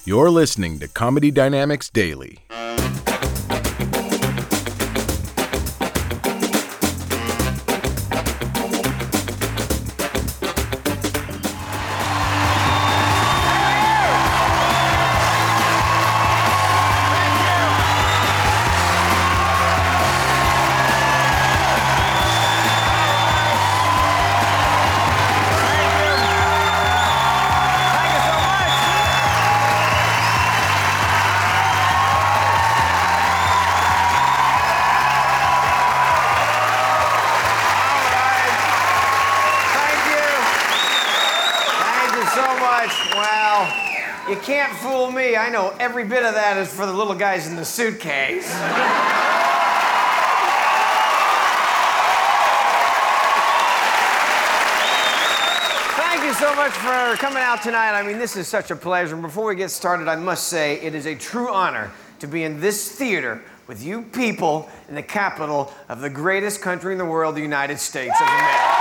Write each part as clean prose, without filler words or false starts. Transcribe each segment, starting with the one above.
You're listening to Comedy Dynamics Daily. You can't fool me. I know every bit of that is for the little guys in the suitcase. Thank you so much for coming out tonight. I mean, this is such a pleasure. And before we get started, I must say it is a true honor to be in this theater with you people in the capital of the greatest country in the world, the United States of America.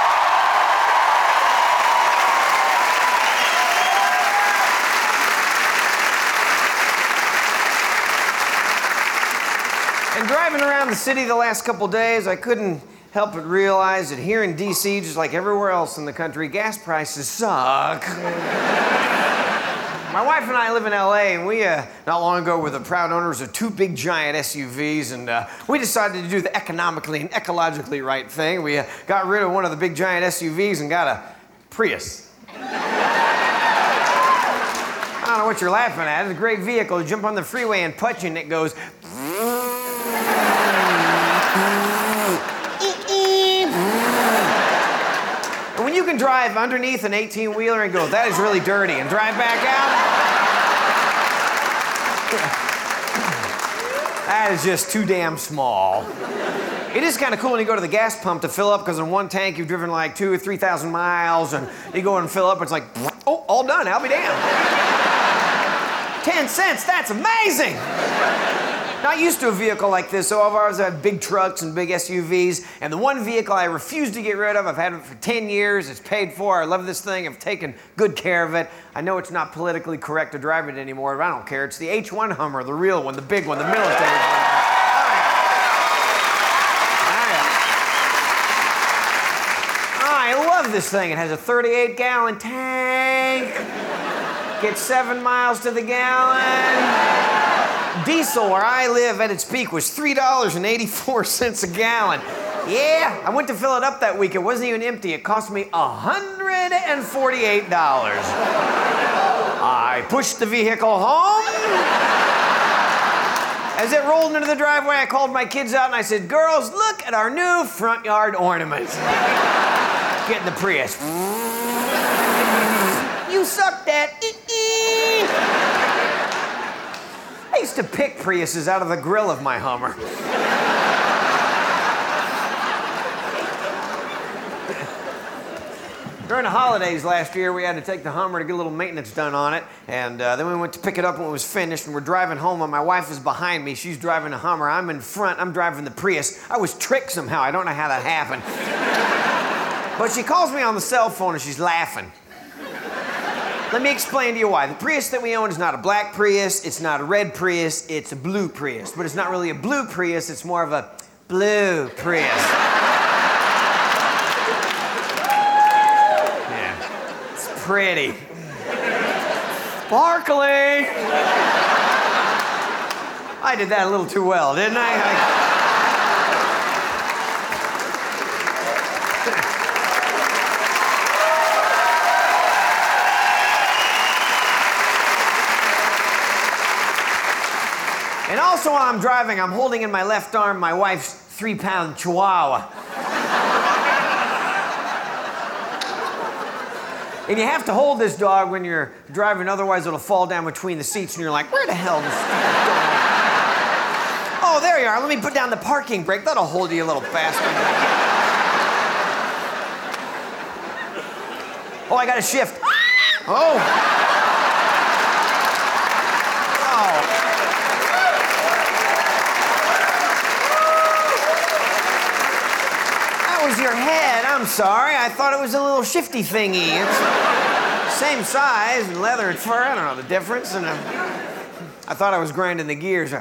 And driving around the city the last couple days, I couldn't help but realize that here in D.C., just like everywhere else in the country, gas prices suck. My wife and I live in L.A., and we, not long ago, were the proud owners of two big, giant SUVs, and we decided to do the economically and ecologically right thing. We got rid of one of the big, giant SUVs and got a Prius. I don't know what you're laughing at. It's a great vehicle. You jump on the freeway and punch, and it goes... And when you can drive underneath an 18-wheeler and go, that is really dirty, and drive back out, that is just too damn small. It is kind of cool when you go to the gas pump to fill up, because in one tank you've driven like 2,000 or 3,000 miles, and you go and fill up, it's like, oh, all done, I'll be damned. 10 cents, that's amazing! Not used to a vehicle like this, so all of ours have big trucks and big SUVs, and the one vehicle I refuse to get rid of, I've had it for 10 years, it's paid for, I love this thing, I've taken good care of it. I know it's not politically correct to drive it anymore, but I don't care. It's the H1 Hummer, the real one, the big one, the military one. I love this thing. It has a 38-gallon tank, gets 7 miles to the gallon. Diesel, where I live at its peak, was $3.84 a gallon. Yeah, I went to fill it up that week. It wasn't even empty. It cost me $148. I pushed the vehicle home. As it rolled into the driveway, I called my kids out and I said, girls, look at our new front yard ornaments. Get in the Prius. You sucked at I used to pick Priuses out of the grill of my Hummer. During the holidays last year, we had to take the Hummer to get a little maintenance done on it, and then we went to pick it up when it was finished, and we're driving home, and my wife is behind me. She's driving the Hummer. I'm in front. I'm driving the Prius. I was tricked somehow. I don't know how that happened. But she calls me on the cell phone, and she's laughing. Let me explain to you why. The Prius that we own is not a black Prius, it's not a red Prius, it's a blue Prius. But it's not really a blue Prius, it's more of a blue Prius. Yeah, it's pretty. Sparkly. I did that a little too well, didn't I? And also while I'm driving, I'm holding in my left arm my wife's 3-pound chihuahua. And you have to hold this dog when you're driving, otherwise it'll fall down between the seats and you're like, where the hell is this dog? Oh, there you are. Let me put down the parking brake. That'll hold you a little faster. Oh, I gotta shift. Oh. Your head. I'm sorry. I thought it was a little shifty thingy. Same size and leather and fur. I don't know the difference. And I thought I was grinding the gears.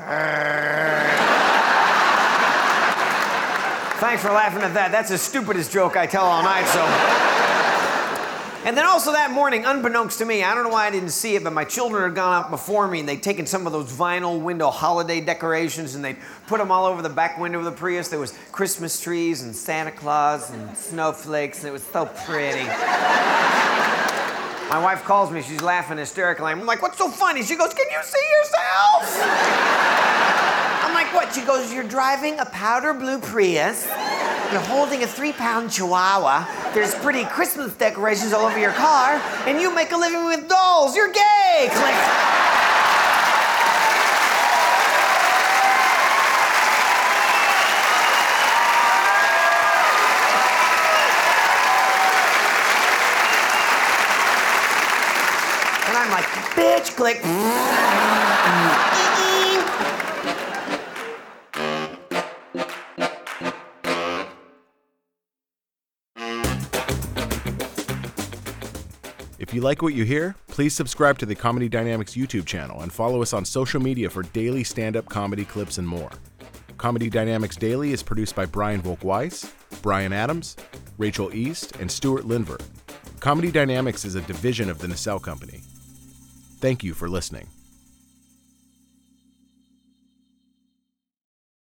Thanks for laughing at that. That's the stupidest joke I tell all night, so. And then also that morning, unbeknownst to me, I don't know why I didn't see it, but my children had gone out before me and they'd taken some of those vinyl window holiday decorations and they'd put them all over the back window of the Prius. There was Christmas trees and Santa Claus and snowflakes, and it was so pretty. My wife calls me, she's laughing hysterically. I'm like, what's so funny? She goes, can you see yourself? I'm like, what? She goes, you're driving a powder blue Prius. You're holding a 3-pound Chihuahua. There's pretty Christmas decorations all over your car, and you make a living with dolls. You're gay! Click. And I'm like, bitch, click. If you like what you hear, please subscribe to the Comedy Dynamics YouTube channel and follow us on social media for daily stand-up comedy clips and more. Comedy Dynamics Daily is produced by Brian Volk-Weiss, Brian Adams, Rachel East, and Stuart Lindver. Comedy Dynamics is a division of the Nacelle Company. Thank you for listening.